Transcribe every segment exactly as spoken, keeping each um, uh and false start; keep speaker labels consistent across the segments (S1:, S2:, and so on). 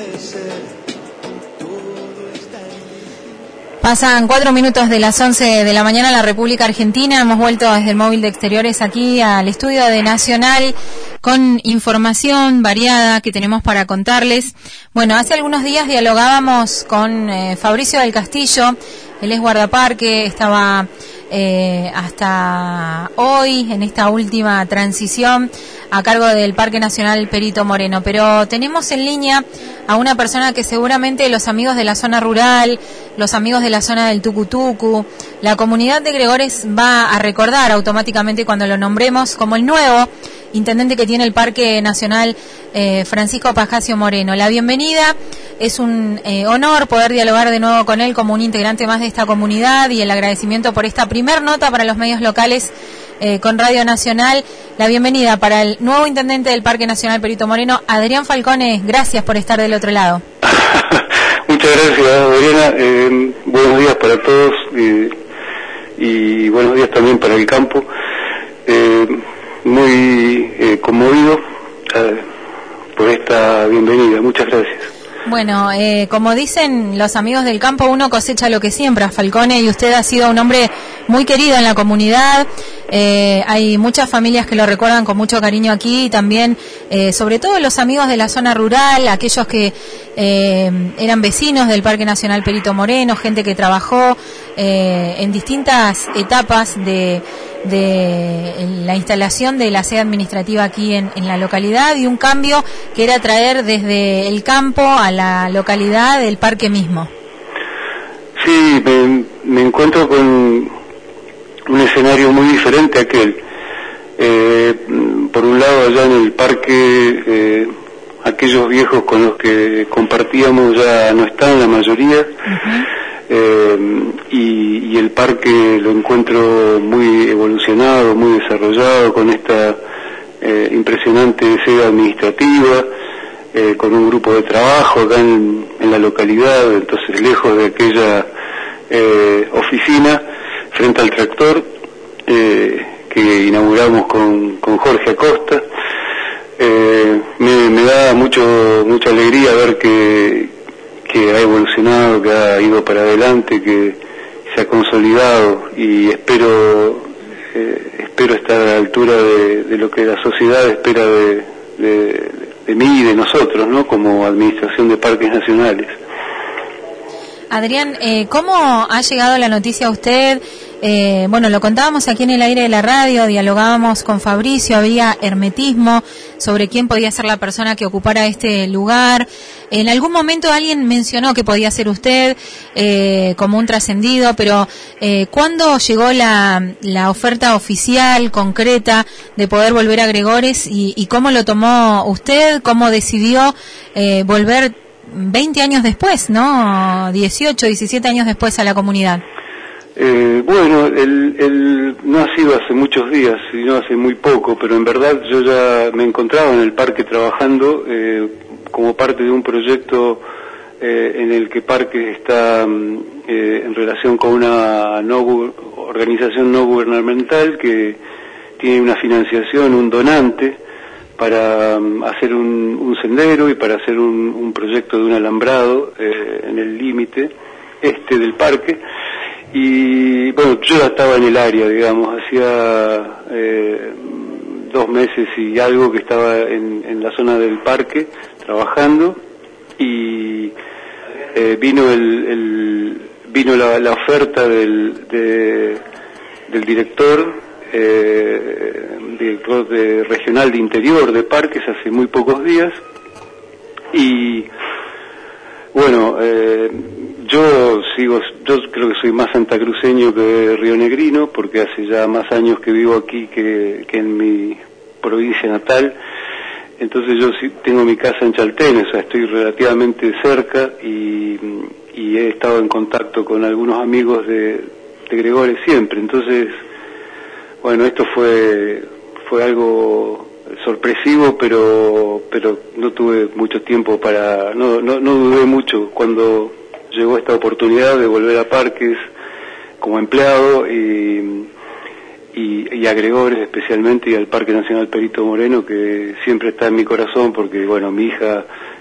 S1: Pasan cuatro minutos de las once de la mañana en la República Argentina. Hemos vuelto desde el móvil de exteriores aquí al estudio de Nacional con información variada que tenemos para contarles. Bueno, hace algunos días dialogábamos con eh, Fabricio del Castillo. Él es guardaparque, estaba eh, hasta hoy en esta última transición a cargo del Parque Nacional Perito Moreno, pero tenemos en línea a una persona que seguramente los amigos de la zona rural, los amigos de la zona del Tucutucu, la comunidad de Gregores va a recordar automáticamente cuando lo nombremos como el nuevo intendente que tiene el Parque Nacional eh, Francisco Pascasio Moreno. La bienvenida, es un eh, honor poder dialogar de nuevo con él como un integrante más de esta comunidad y el agradecimiento por esta primer nota para los medios locales eh, con Radio Nacional. La bienvenida para el nuevo intendente del Parque Nacional Perito Moreno, Adrián Falcone. Gracias por estar del otro lado.
S2: Muchas gracias, Adriana. Eh, buenos días para todos eh, y buenos días también para el campo. Eh, muy eh, conmovido eh, por esta bienvenida. Muchas gracias.
S1: Bueno, eh, como dicen los amigos del campo, uno cosecha lo que siembra, Falcone, y usted ha sido un hombre muy querido en la comunidad. Eh, hay muchas familias que lo recuerdan con mucho cariño aquí y también, eh, sobre todo los amigos de la zona rural, aquellos que eh, eran vecinos del Parque Nacional Perito Moreno, gente que trabajó eh, en distintas etapas de, de la instalación de la sede administrativa aquí en, en la localidad, y un cambio que era traer desde el campo a la localidad el parque mismo.
S2: Sí, me, me encuentro con un escenario muy diferente a aquel. Eh, por un lado, allá en el parque, eh, aquellos viejos con los que compartíamos ya no están, la mayoría. Uh-huh. eh, y, y el parque lo encuentro muy evolucionado, muy desarrollado, con esta eh, impresionante sede administrativa, eh, con un grupo de trabajo acá en, en la localidad, entonces lejos de aquella eh, oficina, frente al tractor eh, que inauguramos con, con Jorge Acosta. Eh, me, me da mucho mucha alegría ver que, que ha evolucionado, que ha ido para adelante, que se ha consolidado, y espero eh, espero estar a la altura de, de lo que la sociedad espera de, de, de mí y de nosotros, ¿no?, como Administración de Parques Nacionales.
S1: Adrián, eh, ¿cómo ha llegado la noticia a usted? Eh, bueno, lo contábamos aquí en el aire de la radio, dialogábamos con Fabricio, había hermetismo sobre quién podía ser la persona que ocupara este lugar. En algún momento alguien mencionó que podía ser usted eh, como un trascendido, pero eh, ¿cuándo llegó la, la oferta oficial, concreta, de poder volver a Gregores, y, y cómo lo tomó usted? ¿Cómo decidió eh, volver veinte años después, ¿no? dieciocho, diecisiete años después a la comunidad.
S2: Eh, bueno, el, el, no ha sido hace muchos días, sino hace muy poco, pero en verdad yo ya me encontraba en el parque trabajando eh, como parte de un proyecto eh, en el que Parque está eh, en relación con una no, organización no gubernamental que tiene una financiación, un donante, para um, hacer un, un sendero y para hacer un, un proyecto de un alambrado eh, en el límite este del parque. Y bueno, yo ya estaba en el área, digamos, hacía eh, dos meses y algo que estaba en, en la zona del parque trabajando, y eh, vino el, el vino la, la oferta del, de, del director Eh, director de regional de interior de parques hace muy pocos días, y bueno, eh, yo sigo, yo creo que soy más santacruceño que rionegrino, porque hace ya más años que vivo aquí que, que en mi provincia natal. Entonces yo sí tengo mi casa en Chaltén, o sea, estoy relativamente cerca, y, y he estado en contacto con algunos amigos de, de Gregores siempre. Entonces, bueno, esto fue fue algo sorpresivo, pero pero no tuve mucho tiempo para, no no, no dudé mucho cuando llegó esta oportunidad de volver a Parques como empleado, y, y, y a Gregores especialmente, y al Parque Nacional Perito Moreno, que siempre está en mi corazón, porque bueno, mi hija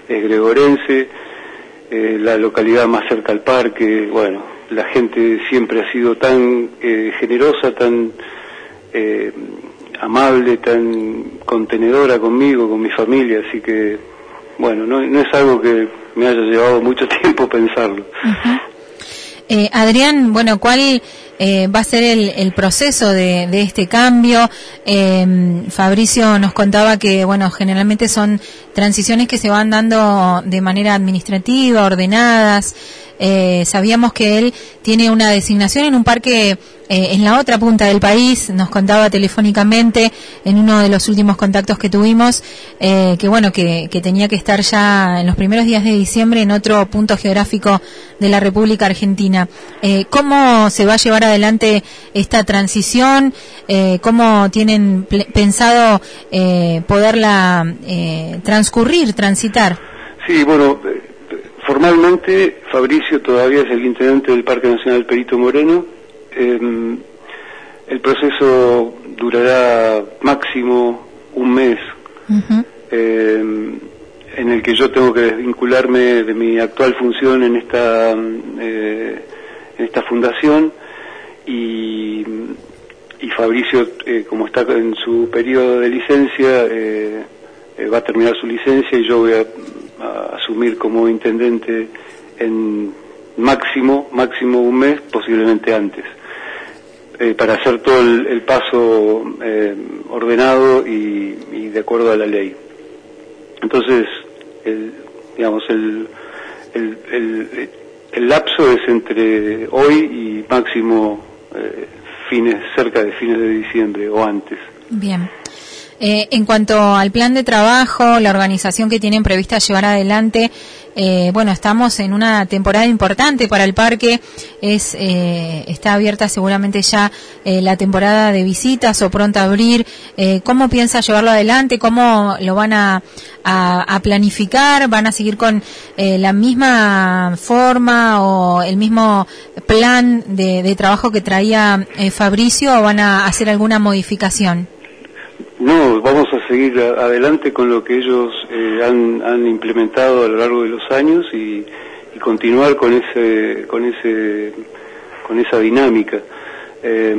S2: es gregorense, eh, la localidad más cerca al parque, bueno, la gente siempre ha sido tan eh, generosa, tan eh, amable, tan contenedora conmigo, con mi familia, así que, bueno, no, no es algo que me haya llevado mucho tiempo pensarlo.
S1: Uh-huh. eh, Adrián, bueno, ¿cuál eh, va a ser el, el proceso de, de este cambio? Eh, Fabricio nos contaba que, bueno, generalmente son transiciones que se van dando de manera administrativa, ordenadas. Eh, sabíamos que él tiene una designación en un parque eh, en la otra punta del país, nos contaba telefónicamente en uno de los últimos contactos que tuvimos, eh, que bueno, que, que tenía que estar ya en los primeros días de diciembre en otro punto geográfico de la República Argentina. Eh, ¿Cómo se va a llevar adelante esta transición? Eh, ¿Cómo tienen pensado eh, poderla eh, transcurrir, transitar?
S2: Sí, bueno, formalmente Fabricio todavía es el intendente del Parque Nacional Perito Moreno. Eh, el proceso durará máximo un mes, uh-huh. eh, en el que yo tengo que desvincularme de mi actual función en esta eh, en esta fundación y, y Fabricio, eh, como está en su periodo de licencia, eh, eh, va a terminar su licencia y yo voy a, a asumir como intendente en máximo, máximo un mes, posiblemente antes, eh, para hacer todo el, el paso eh, ordenado y, y de acuerdo a la ley. Entonces, el, digamos, el, el, el, el lapso es entre hoy y máximo eh, fines, cerca de fines de diciembre o antes.
S1: Bien. Eh, en cuanto al plan de trabajo, la organización que tienen prevista llevar adelante, eh, bueno, estamos en una temporada importante para el parque, es eh, está abierta seguramente ya eh, la temporada de visitas o pronto a abrir. Eh, ¿Cómo piensa llevarlo adelante? ¿Cómo lo van a, a, a planificar? ¿Van a seguir con eh, la misma forma o el mismo plan de, de trabajo que traía eh, Fabricio o van a hacer alguna modificación?
S2: No, vamos a seguir a, adelante con lo que ellos eh, han, han implementado a lo largo de los años y, y continuar con ese, con ese, con esa dinámica. Eh,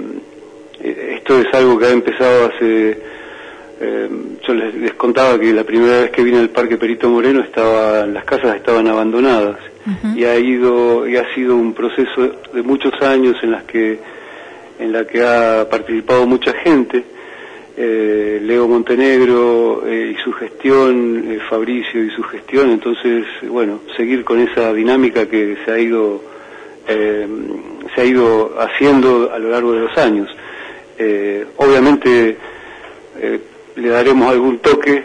S2: esto es algo que ha empezado hace. Eh, yo les, les contaba que la primera vez que vine al Parque Perito Moreno estaba, las casas estaban abandonadas. Uh-huh. y ha ido y ha sido un proceso de muchos años en las que, en la que ha participado mucha gente. Eh, Leo Montenegro eh, y su gestión, eh, Fabricio y su gestión, entonces, bueno, seguir con esa dinámica que se ha ido eh, se ha ido haciendo a lo largo de los años. Eh, obviamente eh, le daremos algún toque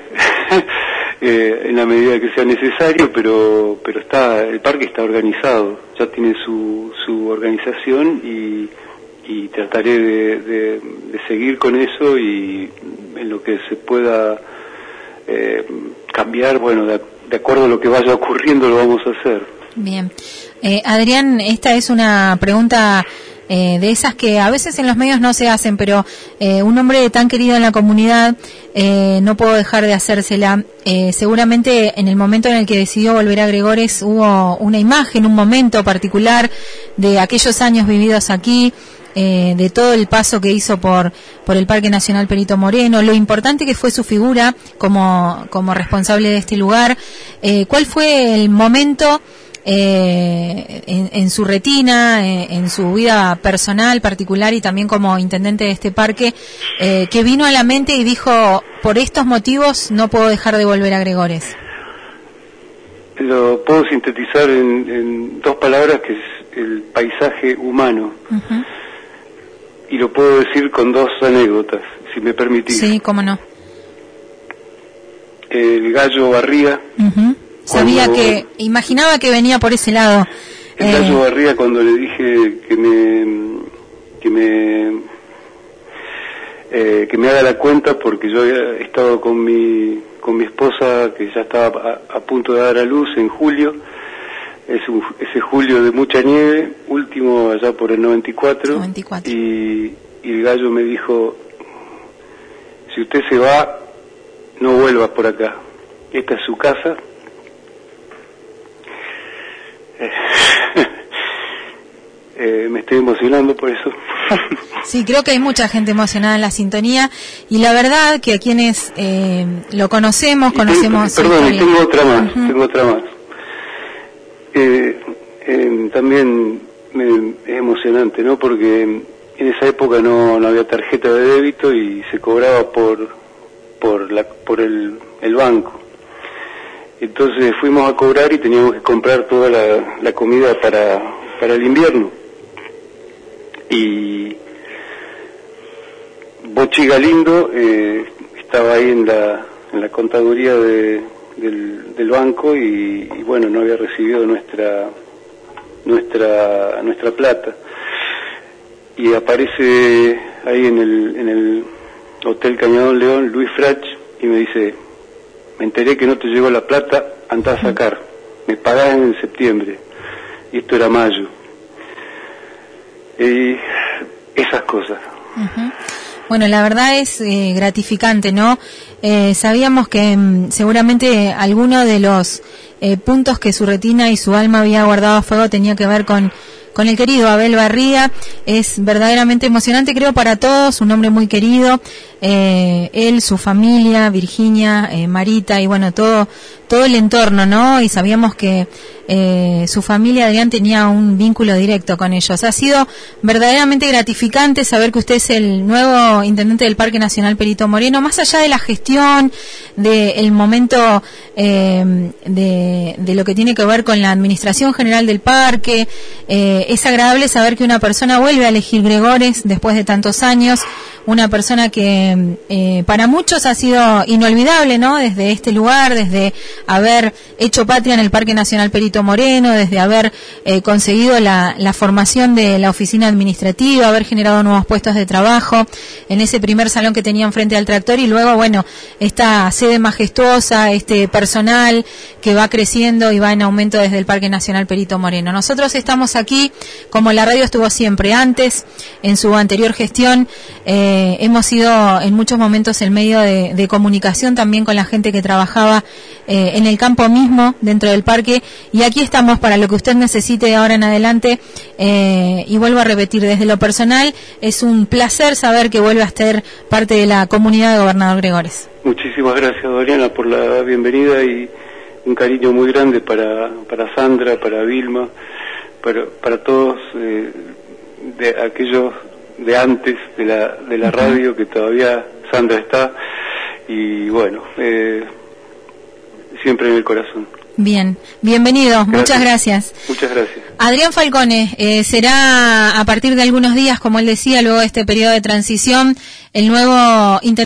S2: eh, en la medida que sea necesario, pero pero está el parque está organizado, ya tiene su su organización y y trataré de, de, de seguir con eso y en lo que se pueda eh, cambiar, bueno, de, de acuerdo a lo que vaya ocurriendo lo vamos a hacer.
S1: Bien. Eh, Adrián, esta es una pregunta eh, de esas que a veces en los medios no se hacen, pero eh, un hombre tan querido en la comunidad, eh, no puedo dejar de hacérsela. Eh, seguramente en el momento en el que decidió volver a Gregores hubo una imagen, un momento particular de aquellos años vividos aquí, Eh, de todo el paso que hizo por por el Parque Nacional Perito Moreno, lo importante que fue su figura como como responsable de este lugar. Eh, ¿Cuál fue el momento eh, en, en su retina, eh, en su vida personal particular y también como intendente de este parque, eh, que vino a la mente y dijo, por estos motivos no puedo dejar de volver a Gregores?
S2: Lo puedo sintetizar en, en dos palabras, que es el paisaje humano. Uh-huh. Y lo puedo decir con dos anécdotas, si me permitís.
S1: Sí, cómo no.
S2: El gallo Barría.
S1: Uh-huh. Sabía que, imaginaba que venía por ese lado.
S2: El eh... gallo Barría, cuando le dije que me, que me, eh, que me haga la cuenta, porque yo había estado con mi, con mi esposa, que ya estaba a, a punto de dar a luz en julio. Es un, ese julio de mucha nieve, último allá por el noventa y cuatro,
S1: noventa y cuatro.
S2: Y, y el gallo me dijo, si usted se va, no vuelva por acá, esta es su casa, Eh, eh, me estoy emocionando por eso.
S1: Sí, creo que hay mucha gente emocionada en la sintonía y la verdad que a quienes eh, lo conocemos,
S2: y
S1: conocemos...
S2: Tengo, perdón, y tengo otra más, uh-huh. tengo otra más. Eh, eh, también me, es emocionante, ¿no? Porque en esa época no, no había tarjeta de débito y se cobraba por por la por el, el banco. Entonces fuimos a cobrar y teníamos que comprar toda la, la comida para para el invierno. Y Bochi Galindo eh, estaba ahí en la en la contaduría de, del, del banco y, y bueno, no había recibido nuestra nuestra nuestra plata. Y aparece ahí en el en el Hotel Cañadón León Luis Frach y me dice: me enteré que no te llegó la plata, andá a sacar, me pagás en septiembre. Y esto era mayo. Y esas cosas.
S1: Uh-huh. Bueno, la verdad es eh, gratificante, ¿no? Eh, sabíamos que mm, seguramente alguno de los eh, puntos que su retina y su alma había guardado a fuego tenía que ver con con el querido Abel Barría. Es verdaderamente emocionante, creo, para todos, un hombre muy querido, eh, él, su familia, Virginia, eh, Marita y bueno, todo todo el entorno, ¿no? Y sabíamos que eh, su familia, Adrián, tenía un vínculo directo con ellos. Ha sido verdaderamente gratificante saber que usted es el nuevo intendente del Parque Nacional Perito Moreno, más allá de la gestión, del momento eh, de, de lo que tiene que ver con la administración general del parque. Eh, es agradable saber que una persona vuelve a elegir Gregores después de tantos años, una persona que eh, para muchos ha sido inolvidable, ¿no? Desde este lugar, desde haber hecho patria en el Parque Nacional Perito Moreno, desde haber eh, conseguido la, la formación de la oficina administrativa, haber generado nuevos puestos de trabajo en ese primer salón que tenían frente al tractor y luego, bueno, esta sede majestuosa, este personal que va creciendo y va en aumento desde el Parque Nacional Perito Moreno. Nosotros estamos aquí, como la radio estuvo siempre antes, en su anterior gestión, eh, hemos sido en muchos momentos el medio de, de comunicación también con la gente que trabajaba eh, en el campo mismo, dentro del parque, y aquí estamos para lo que usted necesite de ahora en adelante, eh, y vuelvo a repetir, desde lo personal, es un placer saber que vuelve a ser parte de la comunidad de Gobernador Gregores.
S2: Muchísimas gracias, Doriana, por la bienvenida y un cariño muy grande para, para Sandra, para Vilma, para, para todos eh, de aquellos de antes de la, de la radio, que todavía Sandra está, y bueno, eh, siempre en el corazón.
S1: Bien, bienvenido, gracias. Muchas gracias.
S2: Muchas gracias.
S1: Adrián Falcone, eh, será a partir de algunos días, como él decía, luego de este periodo de transición, el nuevo intendente